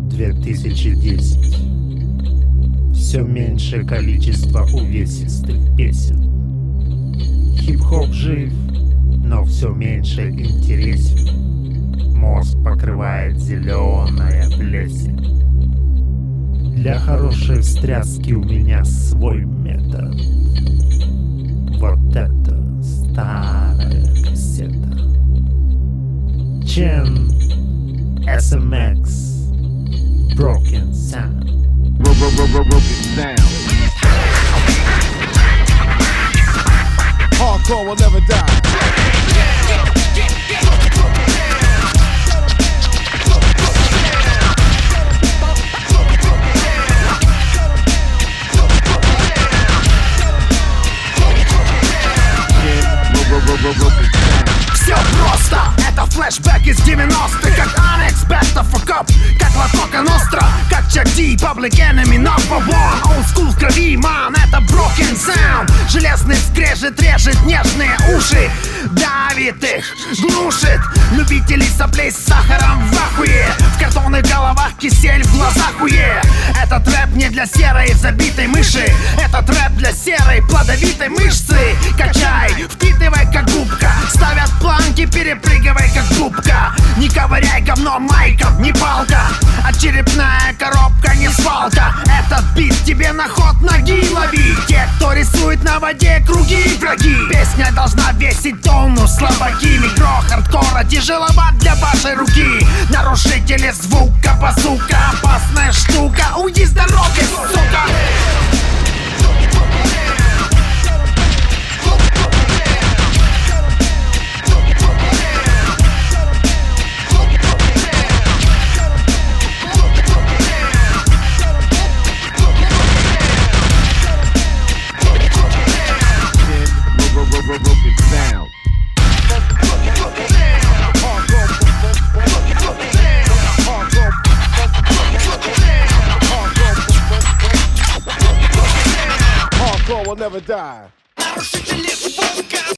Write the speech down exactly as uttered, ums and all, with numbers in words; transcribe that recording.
две тысячи десять. Все меньшее количество увесистых песен. Хип-хоп жив, но все меньше интересен. Мозг покрывает зеленая плесень. Для хорошей встряски у меня свой метод. Вот это старая кассета. Чен, эс эм экс, Broken Sound. Broken Sound. Hardcore will never die. Все просто, это флешбэк из девяностых. Как Анекс, Best of a Cup, как Латока Ностра, как Чак Ди, Public Enemy, Number One. Old School в крови, man, это Broken Sound. Железный скрежет режет нежные уши, давит их, глушит. Любители соплей с сахаром в ахуе, в картонных головах кисель, в глазах уе. Этот рэп не для серой забитой мыши, этот рэп для серой плодовитой мышцы. Качай, впитывай как губка, ставят планки, перепрыгивай как губка. Не ковыряй говно майком, не палка, а черепная коробка, не свалка. Этот бит тебе на ход ноги лови. Те, кто рисует на воде круги, враги. Песня должна весить тонну, слабаки. Микро хардкора тяжеловат для вашей руки. Нарушители звука, базука, опасная штука. Уйди с дороги, сука. Broken Sound. Hardcore will never die.